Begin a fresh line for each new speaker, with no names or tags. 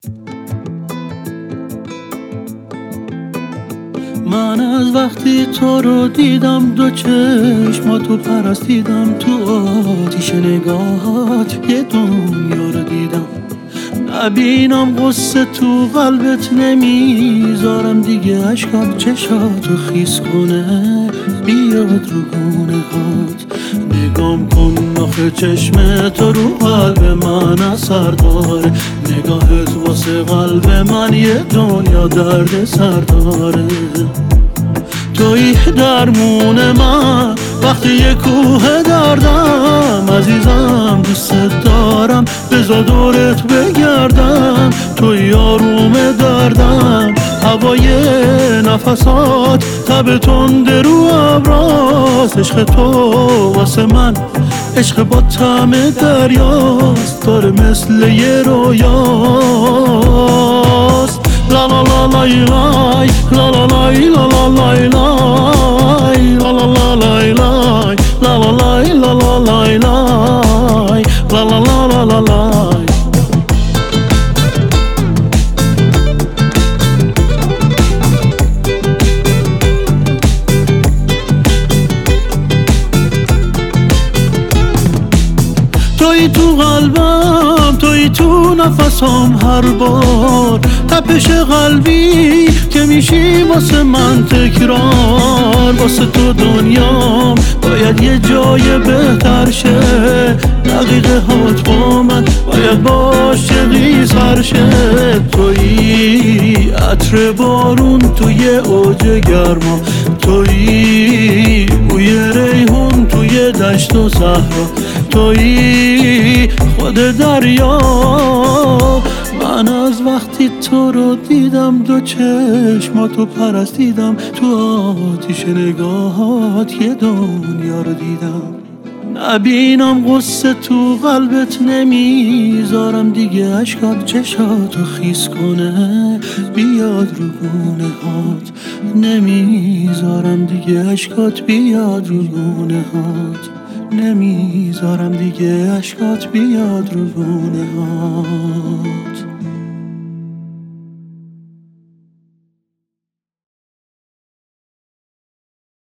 من از وقتی تو رو دیدم دو چشماتو پرستیدم، تو آتیش نگاهات یه دنیا رو دیدم. نبینم قصه تو قلبت نمیذارم دیگه اشکام چشاتو خیس کنه بیاد رو گونه هات. نگام کن آخه چشم تو رو قلب من اثر داره، نگاهت واسه قلب من یه دنیا درد سر داره. توی درمون من وقتی یه کوه دردم، عزیزم دوست دارم بذار دورت بگردم. توی آروم دردم هوای نفسات تب تنده رو ابراست. عشق تو واسه من عشق با طعم دریاست، داره مثل یه رویاست. لا لا لا لای لای لا لا لای لا لا لای لای لا لا لا لای لای لا لا لای لا لا لای لای لا لا لا لا لا لای. توی تو قلبم، توی تو نفسم، هر بار تپش قلبی که میشی واسه من تکرار. واسه تو دنیام باید یه جای بهتر شه، دقیقه هات با من باید با عاشقی سر شه. توی عطر بارون توی اوج گرما، توی بوی ریحون توی دشت و صحرا، توی خود دریا. من از وقتی تو رو دیدم دو چشماتو پرستیدم، تو آتیش نگاهات یه دنیا رو دیدم. نبینم قصه تو قلبت نمیذارم دیگه اشکات چشاتو خیس کنه بیاد رو گونه هات. نمیذارم دیگه اشکات بیاد رو گونه هات، نمیذارم دیگه اشکات بیاد رو گونه هات.